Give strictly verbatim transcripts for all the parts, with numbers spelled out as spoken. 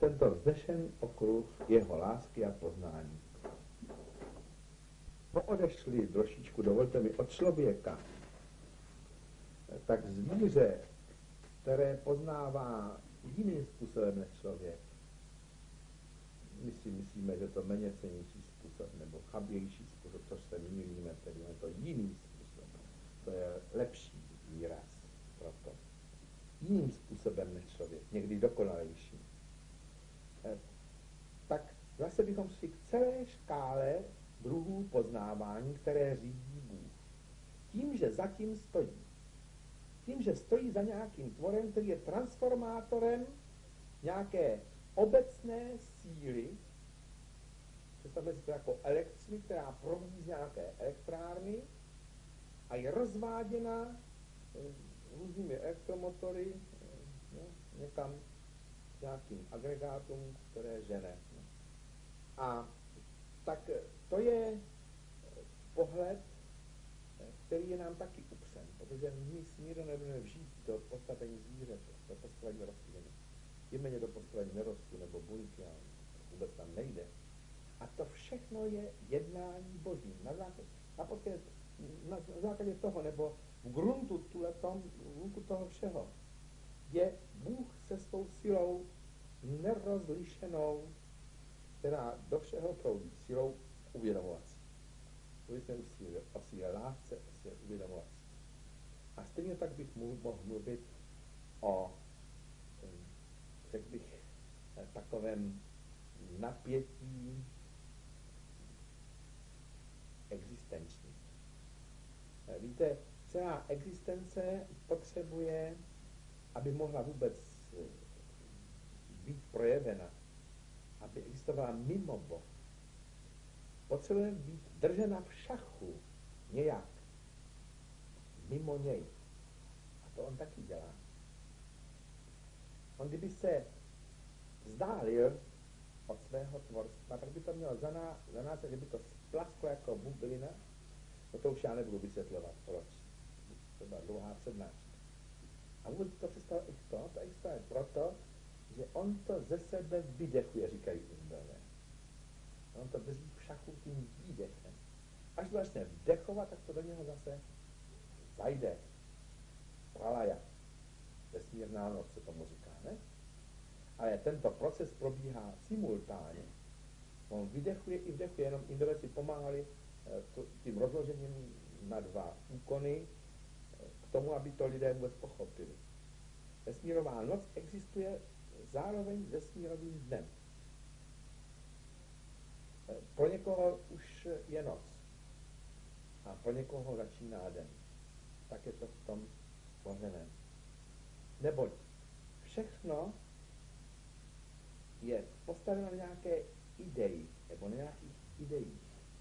tento vznešen okruh jeho lásky a poznání. Poodešli trošičku, dovolte mi, od člověka, tak zvíře, které poznává jiným způsobem než člověk, my si myslíme, že to méně cenější způsob, nebo chabější způsob, což se mýlíme, tedy je to jiný způsob. To je lepší výraz pro to. Jiným způsobem než člověk, někdy dokonalejší. E, tak zase bychom šli k celé škále druhů poznávání, které řídí Bůh. Tím, že zatím stojí. Tím, že stojí za nějakým tvorem, který je transformátorem nějaké obecné síly, představme si to jako elektřiny, která proudí z nějaké elektrárny a je rozváděna různými elektromotory no, někam k nějakým agregátům, které žene. A tak to je pohled, který je nám taky upřen, protože my smíru nebudeme vžít do postavení zvířete, do postavení rostliny. Jméně do postavení nerostu nebo buňky, ale vůbec tam nejde. A to všechno je jednání Boží. Na základě, na podkvěd, na základě toho, nebo v gruntu tuletom, v gruntu toho všeho, je Bůh se svou silou nerozlišenou, která do všeho proudí, silou uvědomovací. Mluvili jsme o síle lásce, o síle uvědomovací. A stejně tak bych mohl mluvit o, řekl bych, takovém napětí existenční. Víte, celá existence potřebuje, aby mohla vůbec být projevena, aby existovala mimo Boha. Potřebuje být držena v šachu nějak, mimo něj. A to on taky dělá. On kdyby se vzdálil od svého tvorstva, tak by to mělo za nás, za nás kdyby to splasklo jako bublina, no to už já nebudu vysvětlovat, proč. To byla dlouhá přednáška. A vůbec to představil i to, to existuje proto, že on to ze sebe vydechuje, říkají Indové. On to drží v šachu tím výdechem. Až to začne vdechovat, tak to do něho zase zajde. Pralaja. Vesmírná noc se tomu říká, ne? Ale tento proces probíhá simultánně. On vydechuje i vdechuje, jenom Indové si pomáhali tím rozložením na dva úkony k tomu, aby to lidé vůbec pochopili. Vesmírová noc existuje zároveň s vesmírovým dnem. Pro někoho už je noc a pro někoho začíná den. Tak je to v tom složeném. Neboť všechno je postaveno na nějaké ideji nebo na nějakých ideích.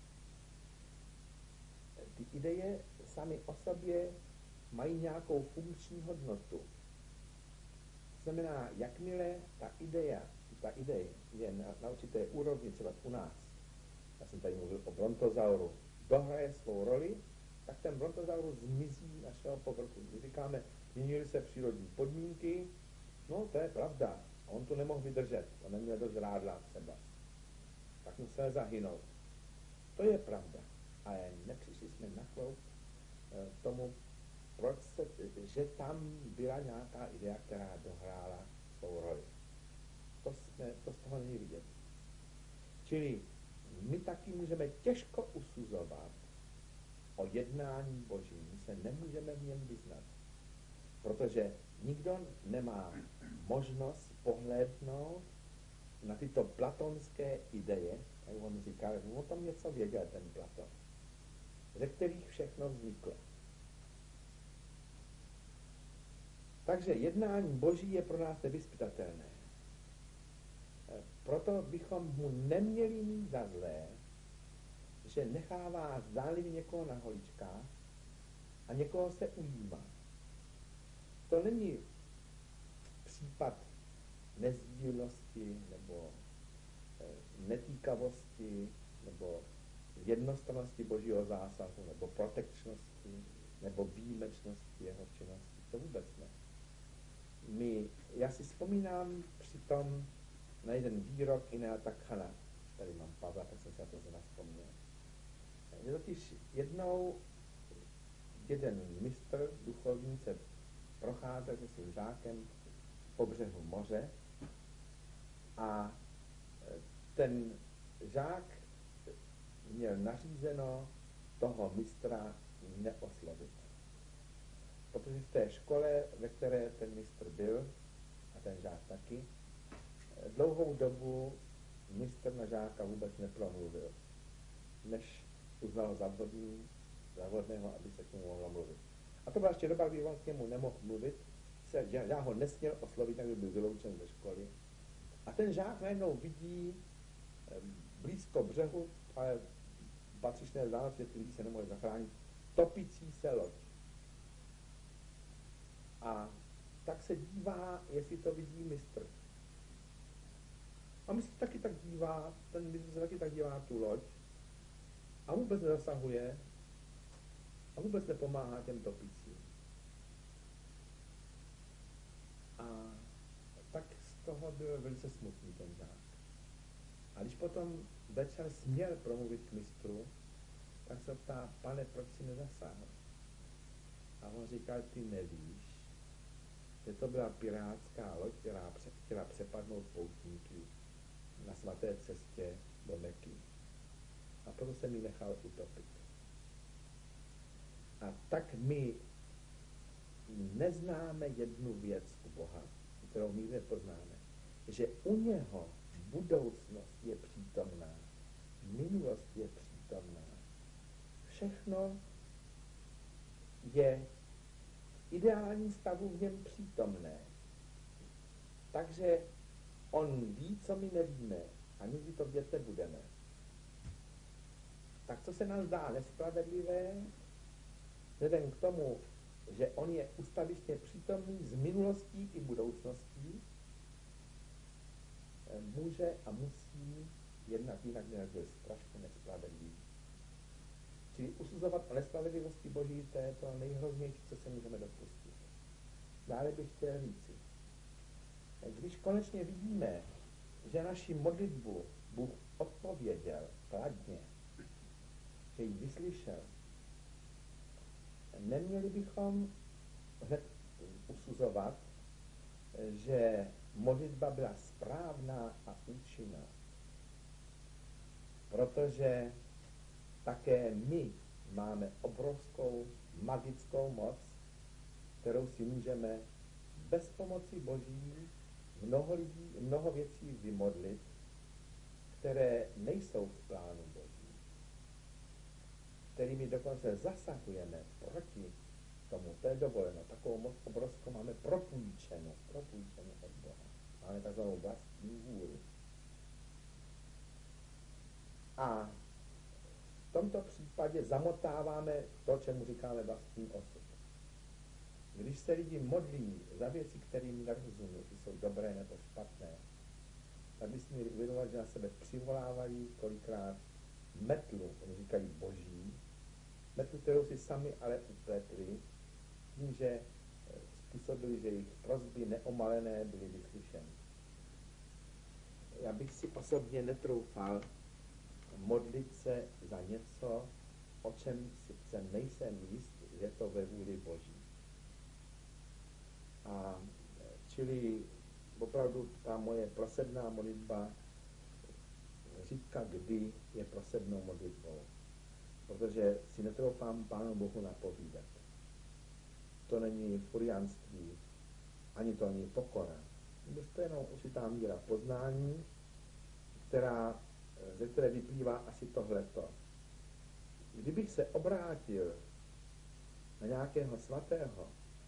Ty ideje sami o sobě mají nějakou funkční hodnotu. To znamená, jakmile ta idea, ta ideje je na, na určité úrovni, třeba u nás, já jsem tady mluvil o brontozauru, dohraje svou roli, tak ten brontozaurus zmizí našeho povrchu. My říkáme, měnily se přírodní podmínky, no to je pravda, on tu nemohl vydržet, on neměl dost rádla třeba, tak musel zahynout. To je pravda, ale nepřišli jsme na kloup tomu, proč se, že tam byla nějaká idea, která dohrála svou roli. To, jsme, to z toho není vidět. Čili my taky můžeme těžko usuzovat o jednání Božím. My se nemůžeme v něm vyznat. Protože nikdo nemá možnost pohlédnout na tyto platonské ideje, jak on říká, že o tom něco věděl ten Platon, ze kterých všechno vzniklo. Takže jednání Boží je pro nás nevyzpytatelné. Proto bychom mu neměli mít za zlé, že nechává zdánlivě někoho na holičkách a někoho se ujímá. To není případ nezdílnosti nebo netýkavosti nebo jednostrannosti Božího zásahu nebo protekčnosti nebo výjimečnosti jeho činnosti. To vůbec ne. My, já si vzpomínám při tom na jeden výrok Inea Takhana. Tady mám Pavla, tak jsem se na to zrovna vzpomněl. Že totiž jednou jeden mistr duchovní se procházel se svým žákem po břehu moře a ten žák měl nařízeno toho mistra neoslovit. Protože v té škole, ve které ten mistr byl, a ten žák taky, dlouhou dobu mistr na žáka vůbec nepromluvil, než uznal za vhodný, za vhodného, aby se k němu mohlo mluvit. A to byla ještě doba, kdy on k němu nemohl mluvit, se, že žák ho nesměl oslovit, tak by byl vyloučen ze školy. A ten žák najednou vidí blízko břehu, ale patřičné vzdálenosti, který se nemohl zachránit, topící se loď. A tak se dívá, jestli to vidí mistr. A mistr taky tak dívá, ten mistr se taky tak dívá na tu loď a vůbec nezasahuje a vůbec nepomáhá těm topícím. A tak z toho byl velice smutný ten žák. A když potom večer směl promluvit k mistru, tak se ptá, pane, proč si nezasáhl? A on říkal, ty nevíš, že to byla pirátská loď, která chtěla přepadnout poutníky na svaté cestě do Meky. A proto jsem ji nechal utopit. A tak my neznáme jednu věc u Boha, kterou nikdy nepoznáme, že u něho budoucnost je přítomná, minulost je přítomná. Všechno je v ideálním stavu v něm přítomné. Takže on ví, co my nevíme a nikdy to vědět nebudeme. Tak co se nám zdá nespravedlivé, vzhledem k tomu, že on je ustavičně přítomný z minulostí i budoucností, může a musí jednat jinak, než byl strašně nespravedlivý. Čili usuzovat o nespravedlivosti Boží, to je to nejhroznější, co se můžeme dopustit. Dále bych chtěl říci, když konečně vidíme, že naši modlitbu Bůh odpověděl kladně, že ji vyslyšel, neměli bychom hned usuzovat, že modlitba byla správná a účinná. Protože také my máme obrovskou magickou moc, kterou si můžeme bez pomoci Boží mnoho lidí, mnoho věcí vymodlit, které nejsou v plánu Boží, kterými dokonce zasahujeme proti tomu, to je dovoleno, takovou moc obrovskou máme propůjčenou, propůjčenou od Boha. Máme takzvanou vlastní vůli. A v tomto případě zamotáváme to, čemu říkáme vlastní osud. Když se lidi modlí za věci, kterým nerozumí, jestli jsou dobré nebo špatné, tak by si měli uvědomovat, že na sebe přivolávají kolikrát metlu, oni říkají boží, metlu, kterou si sami ale upletli, tím, že způsobili, že jejich prosby neomalené byly vyslyšeny. Já bych si osobně netroufal modlit se za něco, o čem sice nejsem jist, že to ve vůli Boží. A čili opravdu ta moje prosebná modlitba řídka kdy je prosebnou modlitbou, protože si netroufám Pánu Bohu napovídat. To není furiánství, ani to není pokora. To je jenom určitá míra poznání, která, ze které vyplývá asi tohleto. Kdybych se obrátil na nějakého svatého,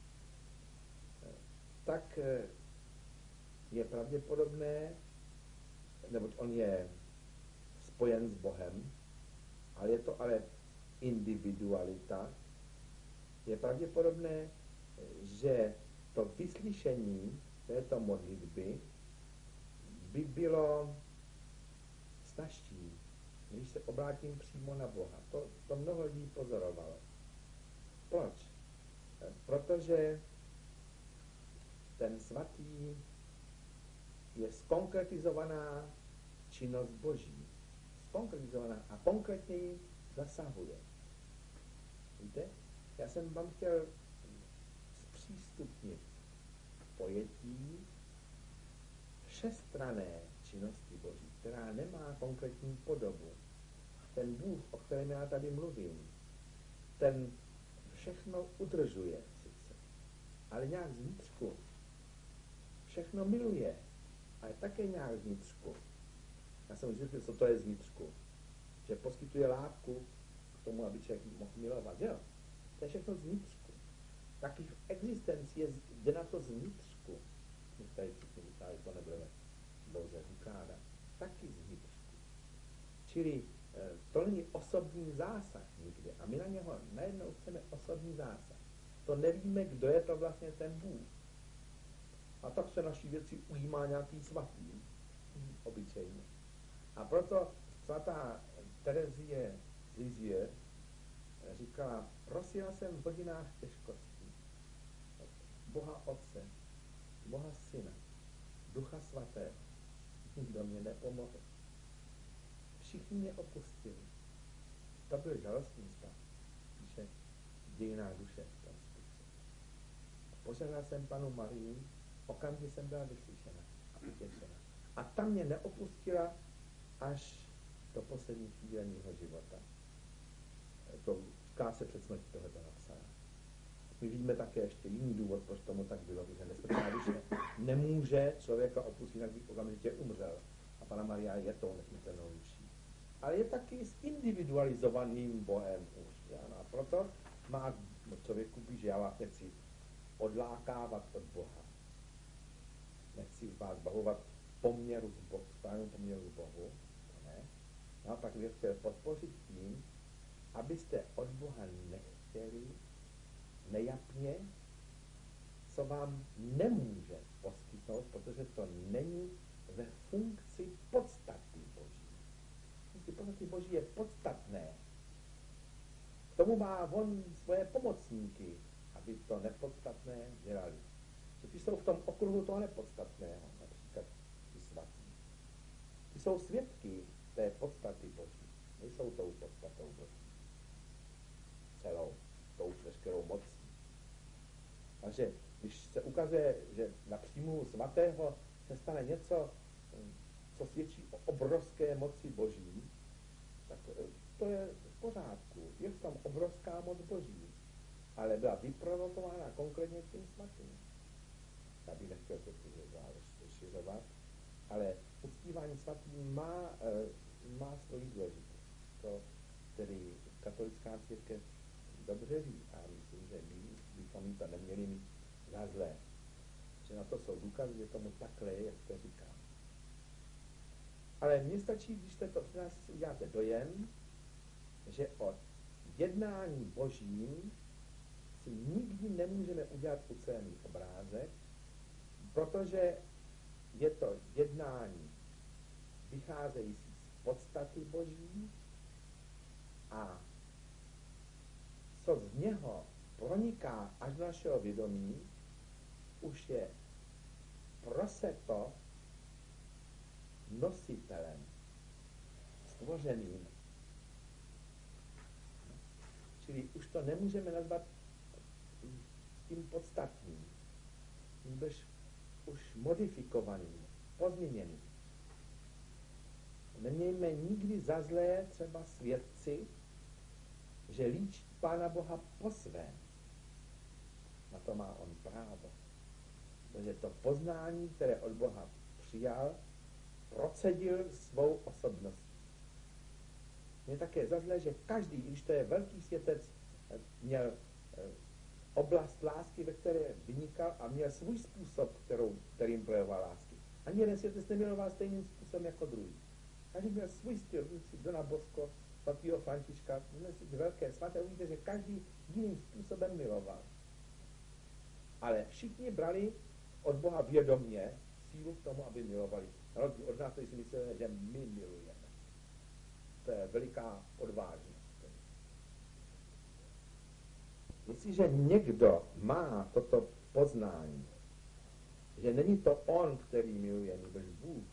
tak je pravděpodobné, neboť on je spojen s Bohem, ale je to ale individualita, je pravděpodobné, že to vyslyšení této modlitby by bylo snazší, když se obrátím přímo na Boha. To, to mnoho lidí pozorovalo. Proč? Protože ten svatý je skonkretizovaná činnost Boží. Skonkretizovaná a konkrétněji zasahuje. Víte? Já jsem vám chtěl zpřístupnit pojetí všestranné činnosti Boží, která nemá konkrétní podobu. Ten Bůh, o kterém já tady mluvím, ten všechno udržuje sice, ale nějak zvnitřku. Všechno miluje, ale také nějak zvnitřku. Já jsem vždycky, co to je zvnitřku. Že poskytuje látku k tomu, aby člověk mohl milovat. Jo? To je všechno zvnitřku. Taky v existenci je, jde na to zvnitřku. My tady všichni vytáli, to nebudeme dlouze vykládat. Taky zvnitřku. Čili to není osobní zásah nikdy. A my na něho najednou chceme osobní zásah. To nevíme, kdo je to vlastně ten Bůh. A tak se naší věci ujímá nějaký svatý. Obyčejně. A proto svatá Terezie z Lizie říkala, prosila jsem v hodinách těžkostí od Boha Otce, Boha Syna, Ducha Svatého. Nikdo mě nepomohl. Všichni mě opustili. To byl žalostný stav, píše v dějinách duše. Požádal jsem panu Marii, okamžitě jsem byla vyslyšena a utěšena. A ta mě neopustila až do poslední chvíle mého života. To krátce před smrtí tohleto napsáno. My víme také ještě jiný důvod, proč tomu tak bylo, že nesmrtelná duše nemůže člověka opustit, jinak by okamžitě umřel. A Panna Maria je tou nesmrtelnou duší. Ale je taky s individualizovaným Bohem už. Ano? A proto má člověku být, že já vás nechci odlákávat od Boha. Nechci vás zbavovat poměru k Bohu, správnou poměru k Bohu. To ne. No, pak bych chtěl podpořit tím, abyste od Boha nechtěli nejapně, co vám nemůže poskytnout, protože to není ve funkci podstaty Boží. Funkci podstaty Boží je podstatné. K tomu má on svoje pomocníky, aby to nepodstatné dělali. Ty jsou v tom okruhu toho nepodstatného, například ty svatí. Ty jsou svědky té podstaty Boží. Nejsou tou podstatou Boží. Celou, tou veškerou mocí. Takže když se ukazuje, že na příjmu svatého se stane něco, co svědčí o obrovské moci Boží, tak to je v pořádku. Je v tom obrovská moc Boží, ale byla vyprovokována konkrétně tím svatým. Já bych nechtěl to rozšiřovat, ale uctívání svatým má, má svoji důležitost. To tedy katolická církev dobře ví a myslím, že my bychom jim to neměli mít za zlé. Že na to jsou důkazy, že tomu takhle je, jak to říkám. Ale mně stačí, když jste to při nás si uděláte dojem, že o jednání Božím si nikdy nemůžeme udělat ucelený obrázek, protože je to jednání vycházející z podstaty Boží a co z něho proniká až do našeho vědomí, už je proseto nositelem, stvořeným. Čili už to nemůžeme nazvat tím podstatným, nebož už modifikovaným, pozměněným. Nemějme nikdy za zlé třeba svědci, že líčí Pána Boha po svém. Na to má on právo. Protože to poznání, které od Boha přijal, procedil svou osobností. Je také za zlé, že každý, když to je velký světec, měl oblast lásky, ve které vynikal a měl svůj způsob, kterou, kterým projevoval lásky. Ani jeden světec nemiloval stejným způsobem jako druhý. Každý měl svůj styl, si Dona Bosco, svatého Františka, velké svaté, uvidíte, že každý jiným způsobem miloval. Ale všichni brali od Boha vědomě sílu k tomu, aby milovali. Na rozdíl od nás, kteří si mysleli, že my milujeme. To je veliká odvážnost. Jestliže někdo má toto poznání, že není to on, který miluje, nýbrž Bůh,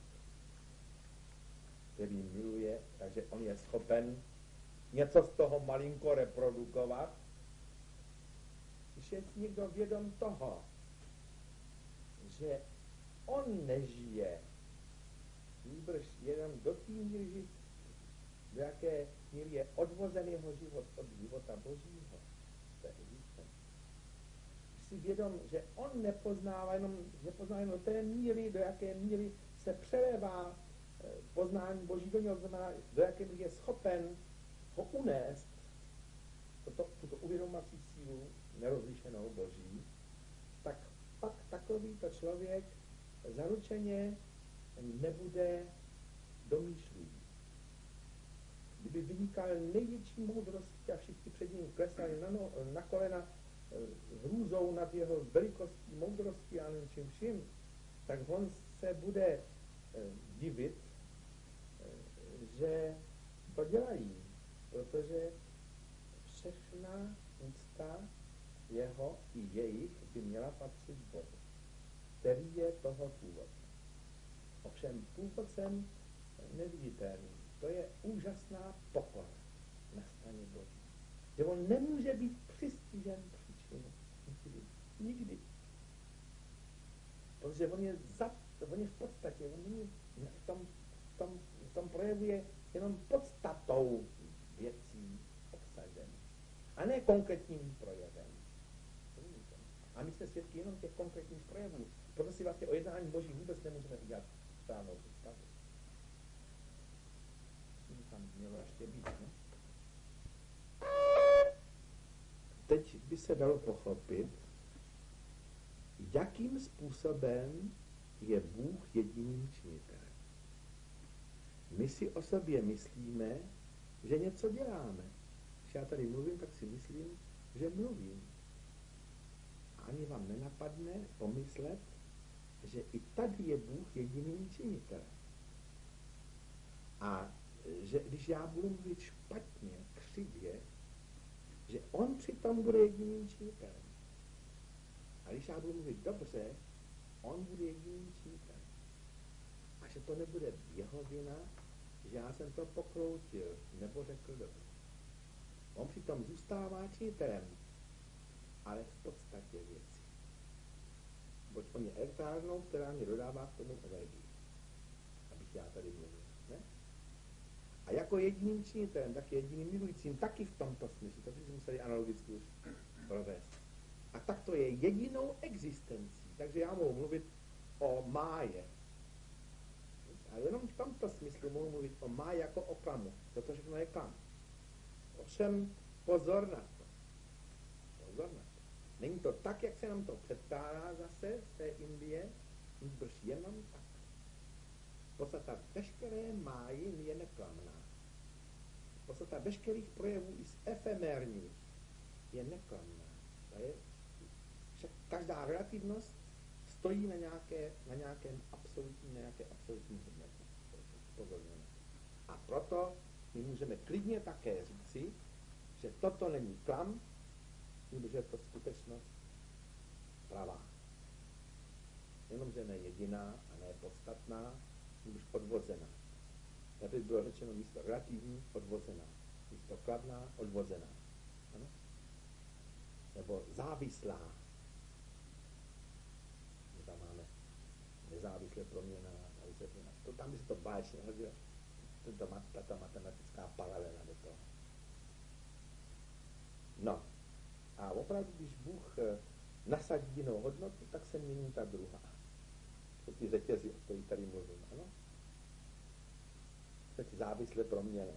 který miluje, takže on je schopen něco z toho malinko reprodukovat. Když je někdo vědom toho, že on nežije, nýbrž jenom do té míry, do jaké míry je odvozen jeho život od života Božího, to je více. Když si vědom, že on nepoznává jenom, nepoznává jenom do té míry, do jaké míry se přelévá poznání Boží do něho, znamená, do jaké míry je schopen ho unést, toto, tuto uvědomací sílu nerozlišenou Boží, tak pak takovýto člověk zaručeně nebude domýšlivý. Kdyby vynikal největší moudrostí a všichni před ním klesali na, no, na kolena hrůzou nad jeho velikostí, moudrostí a něčím vším, tak on se bude eh, divit, eh, že to dělají, protože všechna úcta jeho i jejich by měla patřit Bohu, který je toho původce. Ovšem původcem neviditelný, to je úžasná pokora na straně Boží. Že on nemůže být přistižen příčinu. Nikdy. Nikdy. Protože on je, za, on je v podstatě, on není v tom, v tom, v tom projevuje jenom podstatou věcí obsažen. A ne konkrétním projevem. A my jsme svědky jenom těch konkrétních projevů. Proto si vlastně o jednání Boží vůbec nemůžeme udělat správnou představu. Tam mělo ještě být, ne? Teď by se dalo pochopit, jakým způsobem je Bůh jediným činitelem. My si o sobě myslíme, že něco děláme. Když já tady mluvím, tak si myslím, že mluvím. A ani vám nenapadne pomyslet, že i tady je Bůh jediným činitelem. A že když já budu mluvit špatně, křivě, že on přitom bude jediným činitelem. A když já budu mluvit dobře, on bude jediným činitelem. A že to nebude jeho vina, že já jsem to pokroutil, nebo řekl dobře. On přitom zůstává činitelem, ale v podstatě věci. Boť on je elektrárnou, která mě dodává k tomu energii. Abych já tady mluvil. Ne? A jako jediným činitelem, tak jediným milujícím, taky v tomto smyslu, to si museli analogicky už provést. A tak to je jedinou existencí. Takže já mohu mluvit o máje. A jenom v tomto smyslu mohu mluvit o máji jako o klamu. Toto všechno je klam. Ovšem pozor na to. Pozor na to. Není to tak, jak se nám to předkládá zase z té Indie, nýbrž jenom tak. Podstata veškeré máji je neklamná. Podstata veškerých projevů i z efemérních je neklamná. To je, však každá relativnost stojí na, nějaké, na nějakém absolutním, na nějaké absolutní hodnotě. Pozorněme. A proto my můžeme klidně také říci, že toto není klam, protože je to skutečnost pravá. Jenomže ne jediná a ne podstatná, už odvozená. Tady bylo řečeno místo relativní, odvozená. Místo kladná, odvozená. Ano? Nebo závislá. My tam máme nezávisle proměna a vysvětlená. To, tam by se to báječně hodilo. Tato matematická paralela do toho. No. A opravdu, když Bůh nasadí jinou hodnotu, tak se mění ta druhá. To ty řetězy, o kterých tady mluvím, ano? To ty závislé proměny.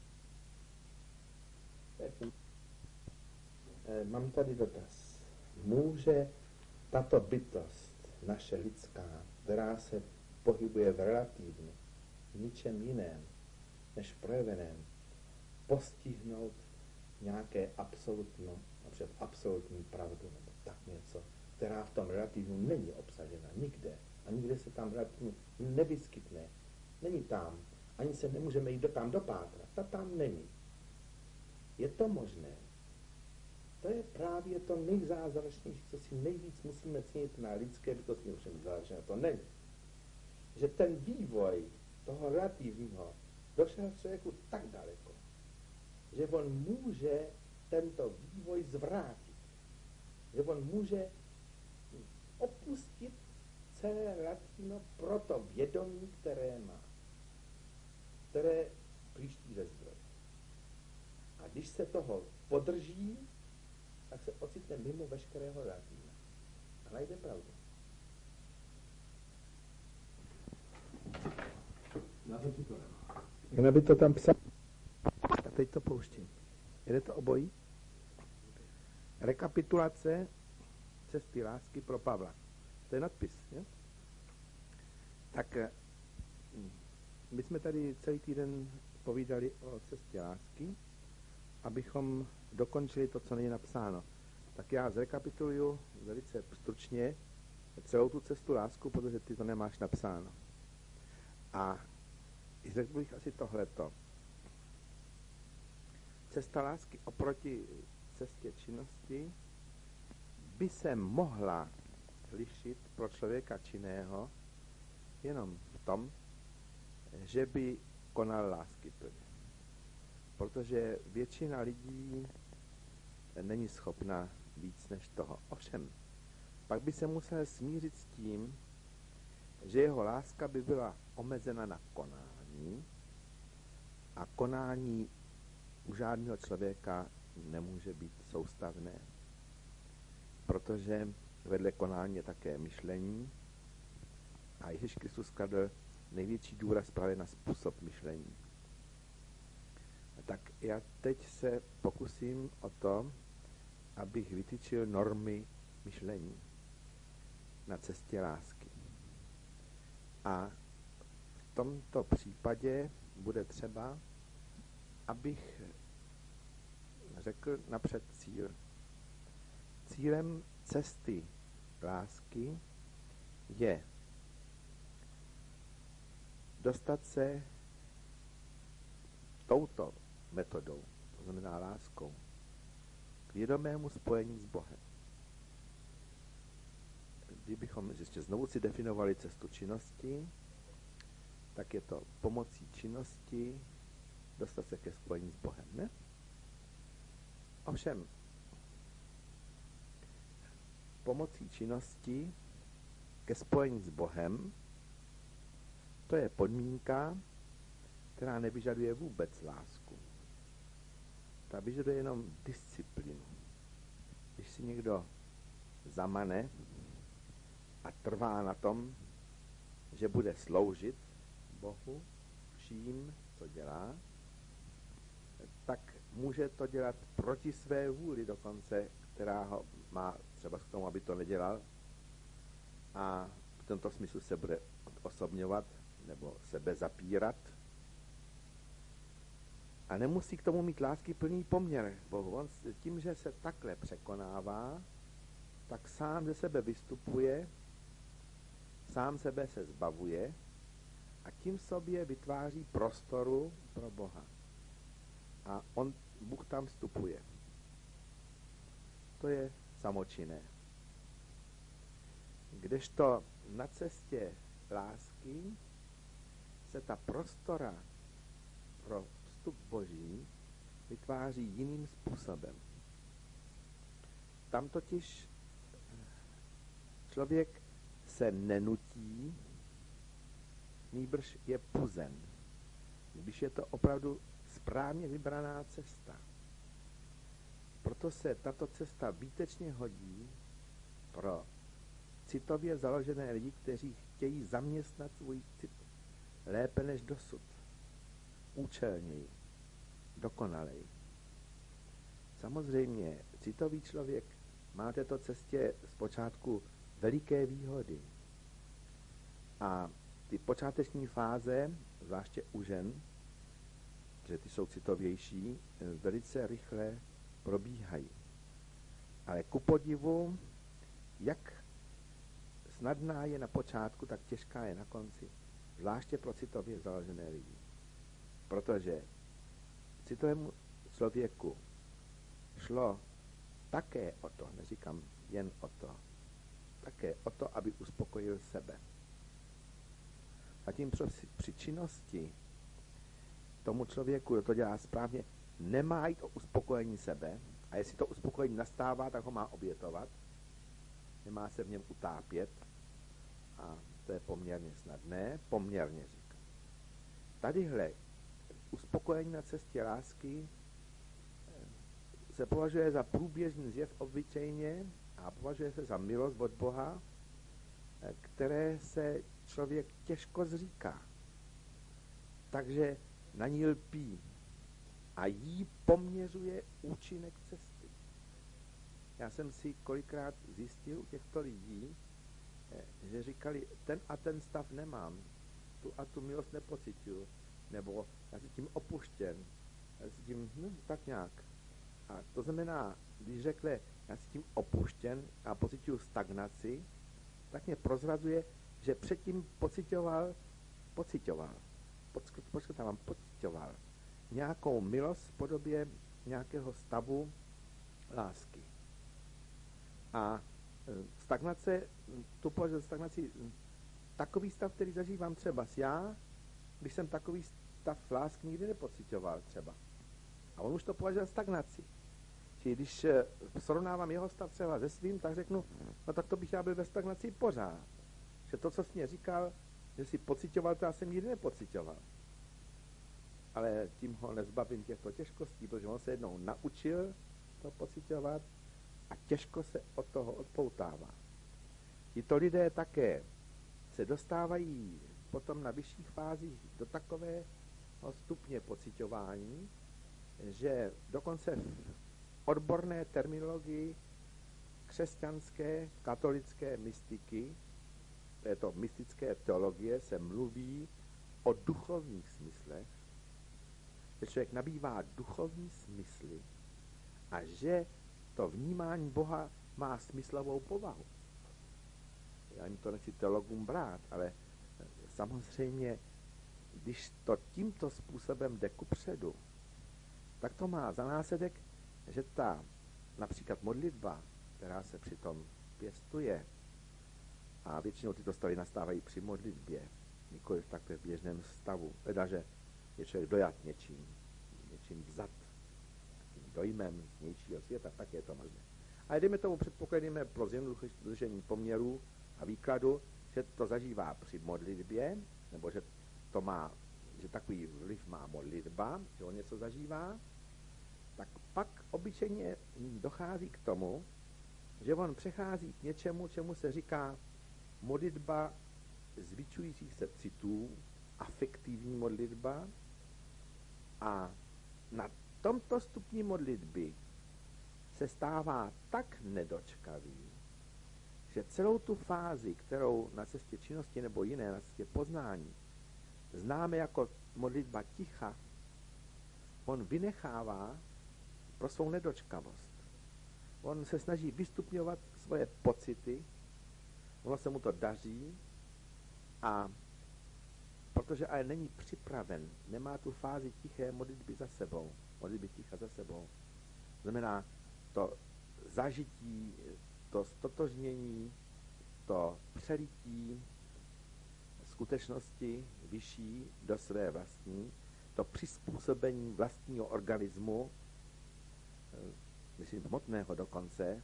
E, mám tady dotaz. Může tato bytost, naše lidská, která se pohybuje v relativně, v ničem jiném, než projeveném, postihnout nějaké absolutno, například absolutní pravdu, nebo tak něco, která v tom relativnu není obsažena nikde. A nikde se tam relativně nevyskytne. Není tam. Ani se nemůžeme jít do tam dopátrat. Ta tam není. Je to možné. to je právě to nejzázračnější, co si nejvíc musíme cenit na lidské bytosti, ovšem zázračné to není. Že ten vývoj toho relativního došel člověku tak daleko, že on může tento vývoj zvrátit. Že on může opustit celé relativno pro to vědomí, které má, které příští ze zdroje. A když se toho podrží, tak se ocitne mimo veškerého relativna. A najde pravdu. Já jsem si to nemá. Jen aby to tam psal. A teď to pouštím. Jde to obojí? Rekapitulace cesty lásky pro Pavla. To je nadpis, je? Tak my jsme tady celý týden povídali o cestě lásky, abychom dokončili to, co není napsáno. Tak já zrekapituluju velice stručně celou tu cestu lásku, protože ty to nemáš napsáno. A řekl bych asi tohleto. Cesta lásky oproti cestě činnosti by se mohla lišit pro člověka činného jenom v tom, že by konal láskyplně. Protože většina lidí není schopna víc než toho. Ovšem, pak by se musel smířit s tím, že jeho láska by byla omezena na konání a konání u žádného člověka nemůže být soustavné, protože vedle konání je také myšlení a Ježíš Kristus kladl největší důraz právě na způsob myšlení. Tak já teď se pokusím o to, abych vytyčil normy myšlení na cestě lásky. A v tomto případě bude třeba, abych řekl napřed cíl. Cílem cesty lásky je dostat se touto metodou, to znamená láskou, k vědomému spojení s Bohem. Kdybychom ještě znovu si definovali cestu činnosti, tak je to pomocí činnosti dostat se ke spojení s Bohem, ne? Ovšem, pomocí činnosti ke spojení s Bohem, to je podmínka, která nevyžaduje vůbec lásku. Ta vyžaduje jenom disciplínu. Když si někdo zamane a trvá na tom, že bude sloužit Bohu vším, co dělá, tak může to dělat proti své vůli dokonce, která ho má třeba k tomu, aby to nedělal, a v tomto smyslu se bude osobňovat nebo sebe zapírat a nemusí k tomu mít láskyplný poměr k Bohu. On tím, že se takhle překonává, tak sám ze sebe vystupuje, sám sebe se zbavuje a tím sobě vytváří prostoru pro Boha. A on, Bůh tam vstupuje. To je samočinné. Kdežto na cestě lásky se ta prostora pro vstup Boží vytváří jiným způsobem. Tam totiž člověk se nenutí, nýbrž je puzen, když je to opravdu správně vybraná cesta. Proto se tato cesta výtečně hodí pro citově založené lidi, kteří chtějí zaměstnat svůj cit lépe než dosud, účelněji, dokonaleji. Samozřejmě citový člověk má v této cestě zpočátku veliké výhody. A ty počáteční fáze, zvláště u žen, že ty jsou citovější, velice rychle probíhají. Ale ku podivu, jak snadná je na počátku, tak těžká je na konci. Zvláště pro citově založené lidi. Protože citovému člověku šlo také o to, neříkám jen o to, také o to, aby uspokojil sebe. Zatímco při činnosti tomu člověku, kdo to dělá správně, nemá jít o uspokojení sebe, a jestli to uspokojení nastává, tak ho má obětovat, nemá se v něm utápět, a to je poměrně snadné, poměrně říkám. Tadyhle uspokojení na cestě lásky se považuje za průběžný zjev obyčejně a považuje se za milost od Boha, které se člověk těžko zříká. Takže na ní lpí a jí poměřuje účinek cesty. Já jsem si kolikrát zjistil u těchto lidí, že říkali, ten a ten stav nemám, tu a tu milost nepociťuju, nebo já si tím opuštěn, já si tím, no, tak nějak. A to znamená, když řekne, já si tím opuštěn a pociťuju stagnaci, tak mě prozrazuje, že předtím pocitoval, pocitoval, počkotávám, pocitoval nějakou milost v podobě nějakého stavu lásky. A stagnace, tu považuji za stagnaci, takový stav, který zažívám třeba já, když jsem takový stav lásky nikdy nepocitoval třeba. A on už to považuje za stagnaci. Čili když srovnávám jeho stav třeba se svým, tak řeknu, no tak to bych já byl ve stagnaci pořád. Že to, co jsi mě říkal, že si pocitoval, to já jsem nikdy nepocitoval. Ale tím ho nezbavím těchto těžkostí, protože on se jednou naučil to pocitovat a těžko se od toho odpoutává. Tito lidé také se dostávají potom na vyšších fázích do takového stupně pociťování, že dokonce v odborné terminologii křesťanské, katolické mystiky, této mystické teologie, se mluví o duchovních smyslech, že člověk nabývá duchovní smysly a že to vnímání Boha má smyslovou povahu. Já jim to nechci teologům brát, ale samozřejmě, když to tímto způsobem jde kupředu, tak to má za následek, že ta například modlitba, která se přitom pěstuje, a většinou tyto stavy nastávají při modlitbě, nikoliv takhle v běžném stavu, teda, že je člověk dojat něčím, něčím vzat, tím dojmem z vnějšího světa, tak je to možné. A jdeme tomu předpokladíme pro zjednodušení poměrů a výkladu, že to zažívá při modlitbě, nebo že to má, že takový vliv má modlitba, že on něco zažívá, tak pak obyčejně dochází k tomu, že on přechází k něčemu, čemu se říká modlitba zvyčujících se citů, afektivní modlitba, a na tomto stupni modlitby se stává tak nedočkavý, že celou tu fázi, kterou na cestě činnosti nebo jiné, na cestě poznání, známe jako modlitba ticha, on vynechává pro svou nedočkavost. On se snaží vystupňovat svoje pocity, ono se mu to daří, a protože ale není připraven, nemá tu fázi tiché modlitby za sebou, modlitby ticha za sebou, znamená to zažití, to stotožnění, to přelití skutečnosti vyšší do své vlastní, to přizpůsobení vlastního organismu, myslím hmotného dokonce,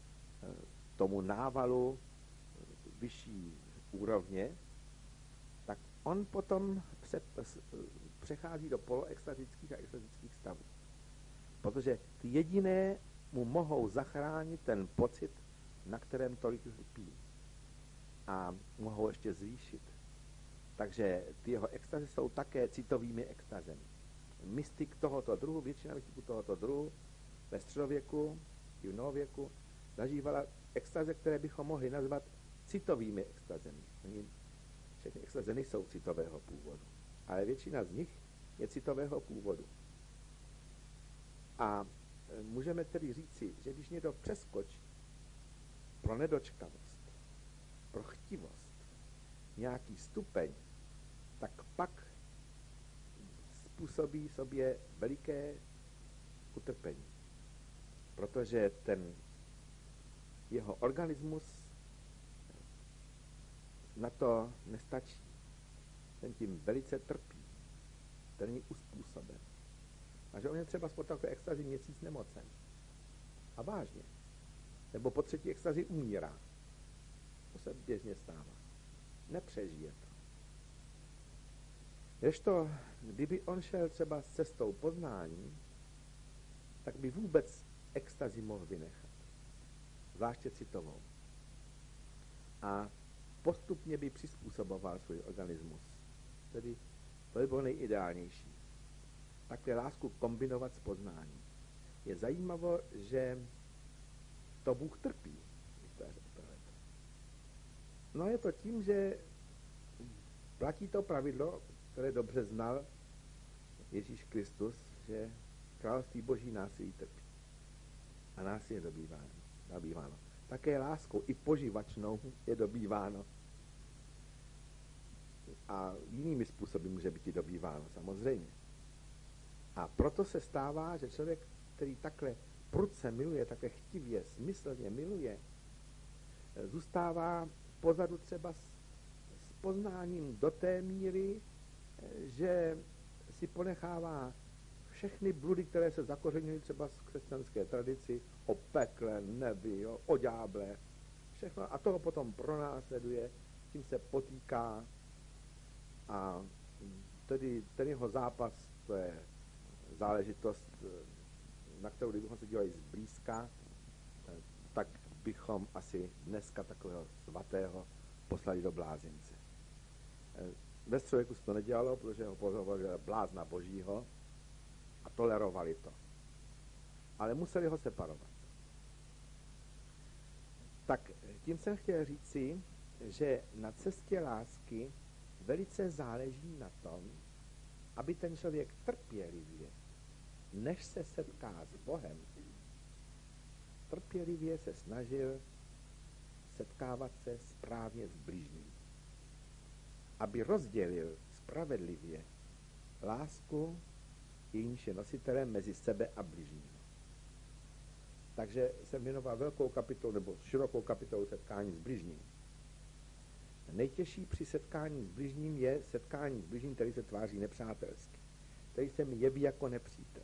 tomu návalu vyšší úrovně, tak on potom pře, přechází do poloextatických a extatických stavů. Protože ty jediné mu mohou zachránit ten pocit, na kterém tolik lpí. A mohou ještě zvýšit. Takže ty jeho extazy jsou také citovými extazemi. Mystik tohoto druhu, většina mystiků tohoto druhu ve středověku i v novověku zažívala extaze, které bychom mohli nazvat citovými extazemi. Všechny extaze nejsou citového původu, ale většina z nich je citového původu. A můžeme tedy říci, že když někdo přeskočí pro nedočkavost, pro chtivost, nějaký stupeň, tak pak způsobí sobě veliké utrpení. protože ten jeho organismus na to nestačí. Ten tím velice trpí. Ten není uspůsoben. A že on je třeba po takové extazi měsíc nemocen. A vážně. Nebo po třetí extazi umírá. To se běžně stává. Nepřežije to. Ježto, kdyby on šel třeba s cestou poznání, tak by vůbec extazi mohl vynechat. Zvláště citovou. A postupně by přizpůsoboval svůj organismus. Tedy to by bylo nejideálnější. Takhle lásku kombinovat s poznáním. Je zajímavé, že to Bůh trpí. No je to tím, že platí to pravidlo, které dobře znal Ježíš Kristus, že království Boží násilí trpí. A násilí je dobýváno. dobýváno. Také láskou i poživačnou je dobýváno. A jinými způsoby může být i dobýváno, samozřejmě. A proto se stává, že člověk, který takhle prudce miluje, takhle chtivě, smyslně miluje, zůstává pozadu třeba s, s poznáním do té míry, že si ponechává všechny bludy, které se zakořenily třeba z křesťanské tradici, o pekle, nebi, o, o ďáble, všechno. A toho potom pronásleduje, tím se potýká a tedy ten jeho zápas, to je záležitost, na kterou kdybychom se dívali zblízka, tak bychom asi dneska takového svatého poslali do blázince. Bez člověku se to nedělalo, protože ho pozorovali blázna Božího a tolerovali to. Ale museli ho separovat. Tak tím jsem chtěl říci, že na cestě lásky velice záleží na tom, aby ten člověk trpělivě, než se setká s Bohem, trpělivě se snažil setkávat se správně s bližním. Aby rozdělil spravedlivě lásku, jejímž je nositelem mezi sebe a bližního. Takže jsem věnoval velkou kapitolu, nebo širokou kapitolu setkání s bližním. Nejtěžší při setkání s bližním je setkání s bližním, který se tváří nepřátelsky, který se mi jeví jako nepřítel.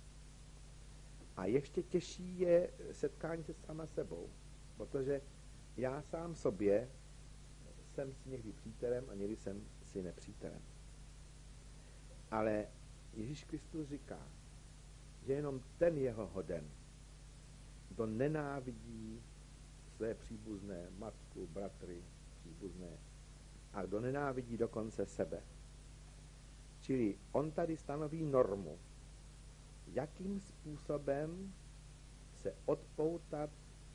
A ještě těžší je setkání se sama sebou, protože já sám sobě jsem si někdy přítelem a někdy jsem si nepřítelem. Ale Ježíš Kristus říká, že jenom ten jeho hoden, kdo nenávidí své příbuzné, matku, bratry, příbuzné, a kdo nenávidí dokonce sebe. Čili on tady stanoví normu, jakým způsobem se odpoutat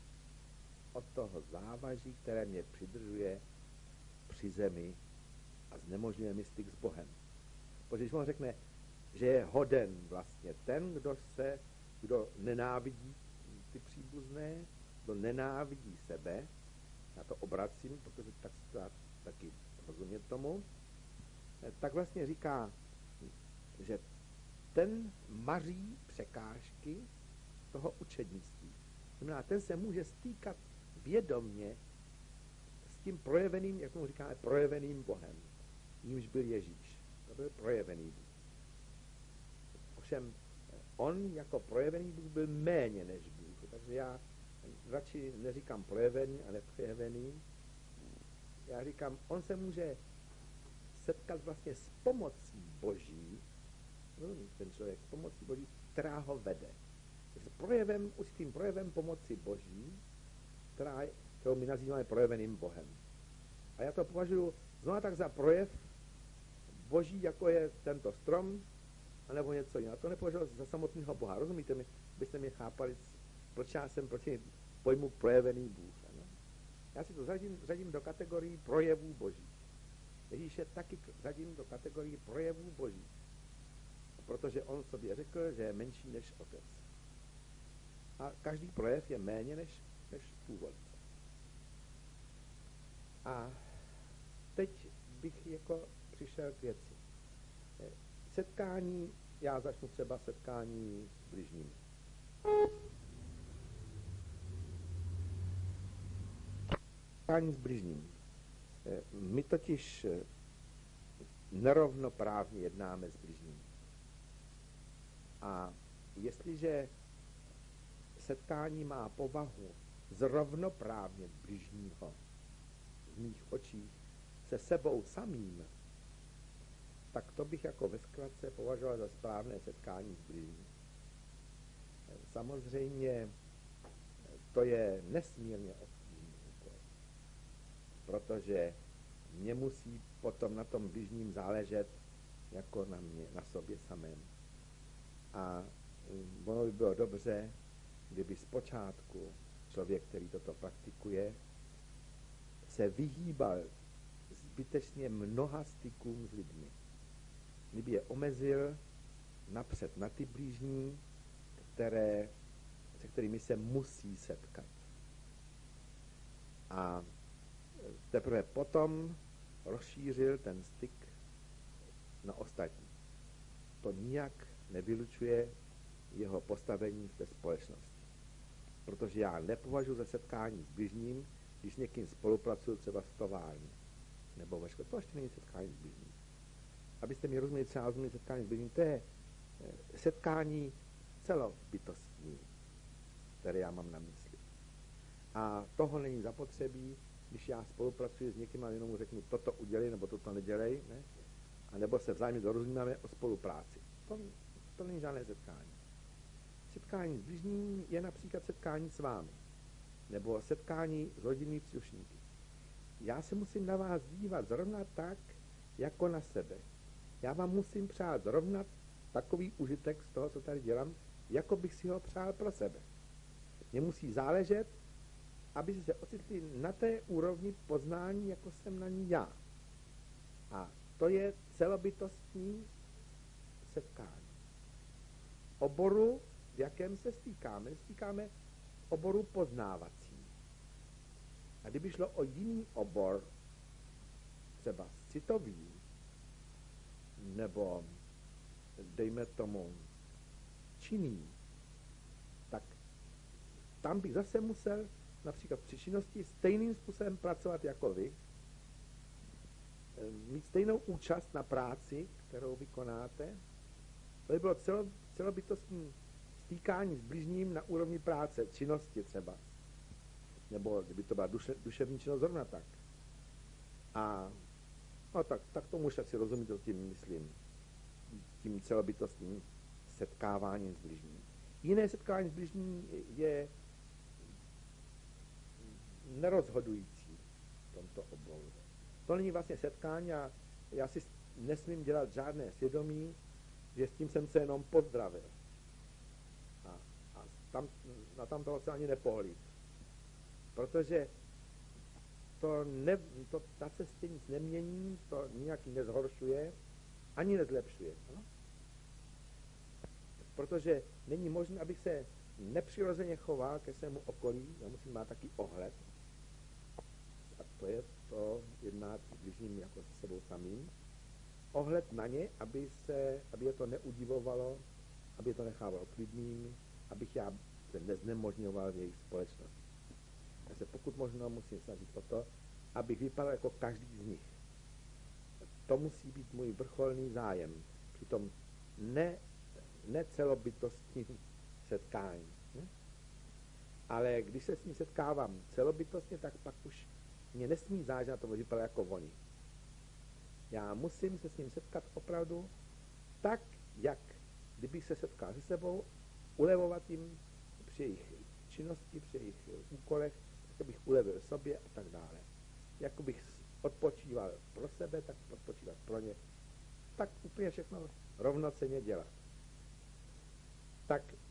od toho závaží, které mě přidržuje při zemi a znemožňuje mi styk s Bohem. Protože když on řekne, že je hoden vlastně ten, kdo se, kdo nenávidí ty příbuzné, kdo nenávidí sebe, já to obracím, protože tak se dá taky rozumět tomu, tak vlastně říká, že ten maří překážky toho učednictví. Znamená, ten se může stýkat vědomně s tím projeveným, jak mu říkáme, projeveným Bohem. Jímž byl Ježíš. To byl projevený Bůh. Ovšem, on jako projevený Bůh byl méně než Bůh. Takže já radši neříkám projevený a neprojevený. Já říkám, on se může setkat vlastně s pomocí Boží, rozumí, ten člověk, s pomocí Boží, která ho vede. S projevem, určitým projevem pomoci Boží, která, kterou my nazýváme projeveným Bohem. A já to považuji znovu tak za projev Boží, jako je tento strom, anebo něco jiného. To nepovažuji za samotného Boha. Rozumíte mi? Byste mě chápali, proč já jsem proti pojmu projevený Bůh. Ano? Já si to řadím, řadím do kategorii projevů Boží. Ježíše taky řadím do kategorii projevů Boží. Protože on sobě řekl, že je menší než Otec. A každý projev je méně než, než původce. A teď bych jako přišel k věci. Setkání, já začnu třeba setkání s bližními. setkání s bližním. My totiž nerovnoprávně jednáme s bližním. A jestliže setkání má povahu zrovnoprávně bližního v mých očích se sebou samým, tak to bych jako ve zkratce považoval za správné setkání s bližním. Samozřejmě to je nesmírně obtížný úkol, protože mě musí potom na tom bližním záležet jako na mě, na sobě samém. A ono by bylo dobře, kdyby zpočátku člověk, který toto praktikuje, se vyhýbal zbytečně mnoha stykům s lidmi. Kdyby je omezil napřed na ty blížní, které, se kterými se musí setkat. A teprve potom rozšířil ten styk na ostatní. To nijak nevylučuje jeho postavení v té společnosti. Protože já nepovažuji za setkání s bližním, když někým spolupracuju třeba v továrně nebo ve škole. To ještě není setkání s bližním. Abyste mi rozuměli, třeba rozuměli setkání s bližním, to je setkání celobytostní, které já mám na mysli. A toho není zapotřebí, když já spolupracuji s někým a jenom mu řeknu, toto udělej, nebo toto nedělej, ne? A nebo se vzájemně dorozumíme o spolupráci. To, to není žádné setkání. Setkání s bližním je například setkání s vámi, nebo setkání s rodinnými příslušníky. Já se musím na vás dívat zrovna tak, jako na sebe. Já vám musím přát zrovna takový užitek z toho, co tady dělám, jako bych si ho přál pro sebe. Mně musí záležet, aby se ocitli na té úrovni poznání, jako jsem na ní já. A to je celobytostní setkání. Oboru, v jakém se stýkáme, stýkáme oboru poznávací. A kdyby šlo o jiný obor, třeba citový, nebo dejme tomu činný, tak tam bych zase musel například při činnosti stejným způsobem pracovat jako vy, mít stejnou účast na práci, kterou vykonáte. To by bylo celo, celobytostní stýkání s bližním na úrovni práce, činnosti třeba. Nebo kdyby to byla duše, duševní činnost zrovna tak. A no tak, tak tomu už asi rozumíte, co tím myslím. Tím celobytostním setkáváním s bližním. Jiné setkání s bližním je nerozhodující v tomto oboru. To není vlastně setkání a já si nesmím dělat žádné svědomí, že s tím jsem se jenom pozdravil. A, a tam, na tam toho se ani nepohlíd. Protože to, ne, to na cestě nic nemění, to nijak nezhoršuje, ani nezlepšuje. Ano? Protože není možné, abych se nepřirozeně choval ke svému okolí, já musím mít taky ohled. A to je to jednat s bližním jako se sebou samým. Ohled na ně, aby, se, aby je to neudivovalo, aby je to nechávalo klidnými, abych já se neznemožňoval v jejich společnosti. Já se pokud možno musím snažit o to, abych vypadal jako každý z nich. To musí být můj vrcholný zájem. Přitom ne, ne celobytostní setkání. Ne? Ale když se s ním setkávám celobytostně, tak pak už mě nesmí záležet na to, že vypadá jako oni. Já musím se s ním setkat opravdu tak, jak kdybych se setkal se sebou, ulevovat jim při jejich činnosti, při jejich úkolech, tak bych ulevil sobě a tak dále. Jako bych odpočíval pro sebe, tak odpočívat pro ně. Tak úplně všechno rovnocenně dělat. Tak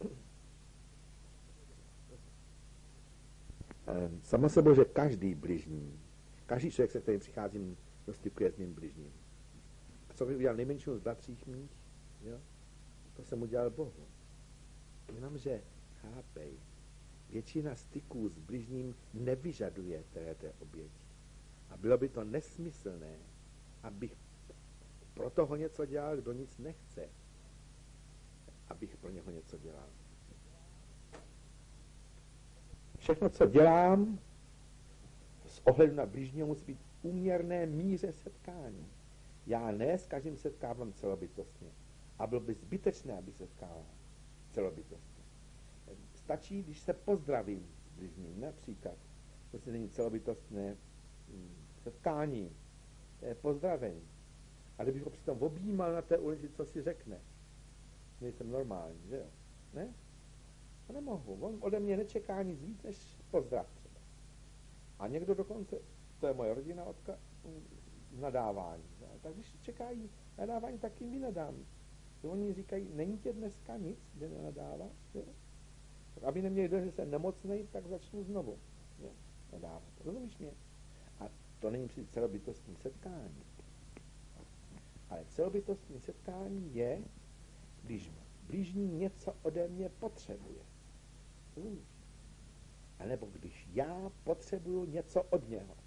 samo sebou, že každý bližní, každý člověk, se kterým přicházím do styku, je s mým bližním. A co by udělal nejmenšímu z bratřích mých, jo? To jsem udělal Bohu. Jenomže, chápej, většina styků s bližním nevyžaduje té oběti. A bylo by to nesmyslné, abych pro toho něco dělal, kdo nic nechce, abych pro něho něco dělal. Všechno, co dělám, ohledu na bližního musí být úměrné míře setkání. Já ne s každým setkávám celobytostně. A bylo by zbytečné, aby setkával celobytostně. Stačí, když se pozdravím s bližním, například. To si není celobytostné setkání. To je pozdravení. A kdybych ho přitom objímal na té ulici, co si řekne? Nejsem normální, že jo? Ne? A nemohu. On ode mě nečeká nic víc, než pozdrav třeba. A někdo dokonce, to je moje rodina, odka, nadávání. Ne? Tak když čekají nadávání, tak jim vynadám. Oni říkají, není tě dneska nic, kde nenadávat? Jo? Tak aby neměli dojem, že jsem nemocnej, tak začnu znovu jo? nadávat. Rozumíš mě? A to není přeci celobytostní setkání. Ale celobytostní setkání je, když blížní něco ode mě potřebuje. Rozumíš? A nebo když já potřebuju něco od něho.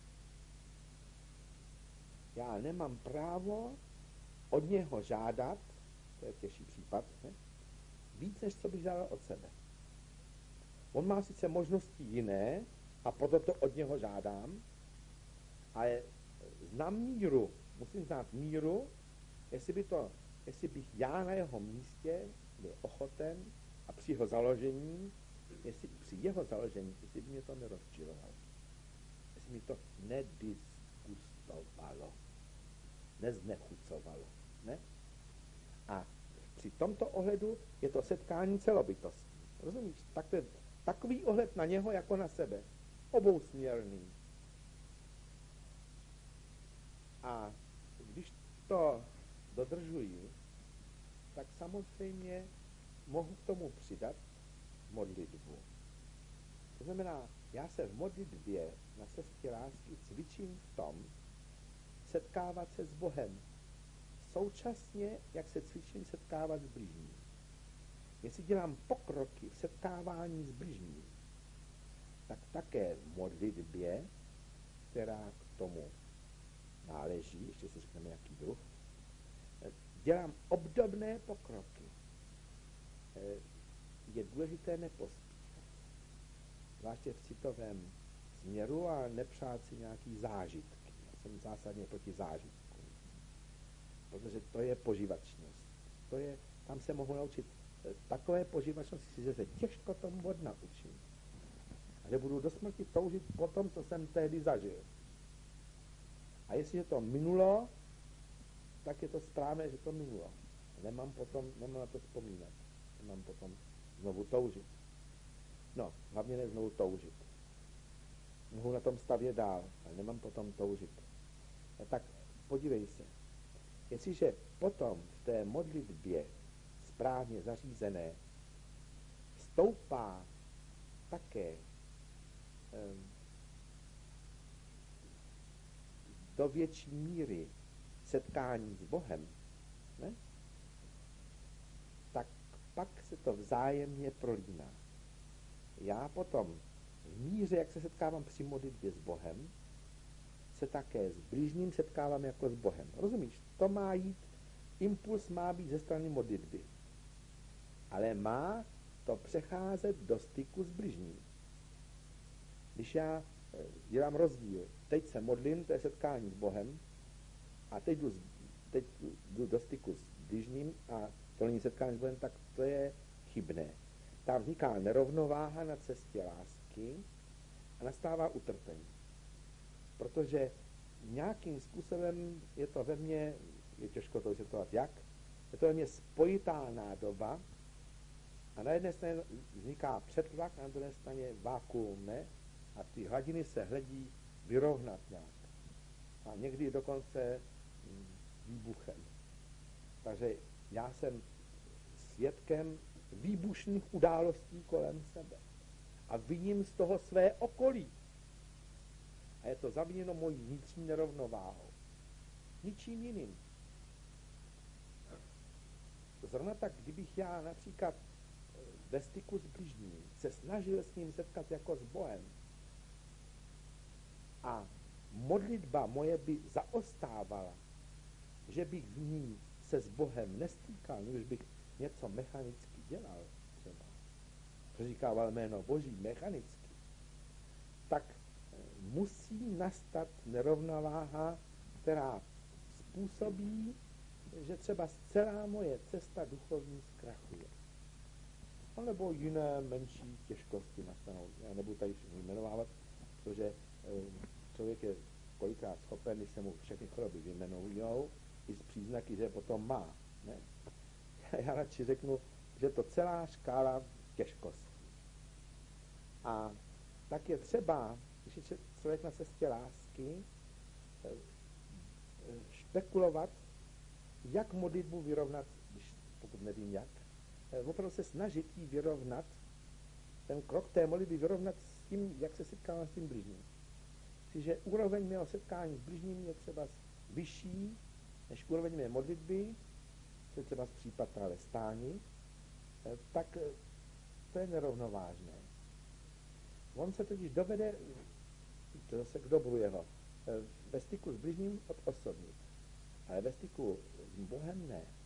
Já nemám právo od něho žádat, to je těžší případ, ne? Víc, než co bych žádal od sebe. On má sice možnosti jiné a proto to od něho žádám, ale znám míru, musím znát míru, jestli, by to, jestli bych já na jeho místě byl ochoten a při jeho založení, jestli při jeho založení, jestli by mě to nerozčilovalo. Jestli mi to nedisgustovalo, neznechucovalo. Ne? A při tomto ohledu je to setkání celobytostní. Rozumíš? Tak to je takový ohled na něho jako na sebe. Obousměrný. A když to dodržuji, tak samozřejmě mohu k tomu přidat modlitbu. To znamená, já se v modlitbě na cestě lásky cvičím v tom, setkávat se s Bohem. Současně, jak se cvičím setkávat s bližním. Jestli dělám pokroky v setkávání s bližním, tak také v modlitbě, která k tomu náleží, ještě si řekneme, jaký druh, dělám obdobné pokroky. Je důležité nepospíchat. Zvláště v citovém směru a nepřát si nějaký zážitky. Já jsem zásadně proti zážitkům. Protože to je poživačnost. To je, tam se mohu naučit takové poživačnosti, že se těžko tomu odnaučím. A že budu do smrti toužit po tom, co jsem tehdy zažil. A jestliže to minulo, tak je to správné, že to minulo. Nemám potom, nemám na to vzpomínat. Nemám potom znovu toužit. No, hlavně ne znovu toužit. Mohu na tom stavět dál, ale nemám potom toužit. A tak podívej se. Jestliže potom v té modlitbě správně zařízené stoupá také um, do větší míry setkání s Bohem, ne? Tak pak se to vzájemně prolíná. Já potom v míře, jak se setkávám při modlitbě s Bohem, se také s blížním setkávám jako s Bohem. Rozumíš? To má jít, impuls má být ze strany modlitby. Ale má to přecházet do styku s bližním. Když já dělám rozdíl, teď se modlím, to je setkání s Bohem, a teď jdu, teď jdu do styku s bližním a to není setkání s Bohem, tak to je chybné. Tam vzniká nerovnováha na cestě lásky a nastává utrpení. Protože nějakým způsobem je to ve mně, je těžko to vysvětlovat jak, je to ve mně spojitá nádoba a na jedné straně vzniká přetlak, na druhé straně vákuum, ne? A ty hladiny se hledí vyrovnat nějak. A někdy dokonce výbuchem. Takže já jsem svědkem výbušných událostí kolem sebe. A viním z toho své okolí. A je to zaviněno mojí vnitřní nerovnováhou. Ničím jiným. Zrovna tak, kdybych já například ve styku s bližním se snažil s ním setkat jako s Bohem a modlitba moje by zaostávala, že bych v ní se s Bohem nestýkal, než bych něco mechanicky dělal, třeba přeříkával jméno Boží mechanicky, tak musí nastat nerovnováha, která způsobí, že třeba celá moje cesta duchovní zkrachuje. Nebo jiné menší těžkosti nastanou. Já nebudu tady všechny jmenovávat, protože člověk je kolikrát schopen, když se mu všechny choroby vyjmenujou, i z příznaky, že je potom má. Ne? Já radši řeknu, že to celá škála těžkostí. A tak je třeba, když je člověk na cestě lásky, špekulovat, jak modlitbu vyrovnat, když, pokud nevím jak, opravdu se snažit jí vyrovnat, ten krok té modlitby vyrovnat s tím, jak se setkávám s tím bližním. Že úroveň mého setkání s bližním je třeba vyšší než úroveň mé modlitby, to je třeba z případ právě stání, tak to je nerovnovážné. On se totiž dovede, to zase k dobru jeho, ve styku s bližním odosobnit, ale ve styku s Bohem ne.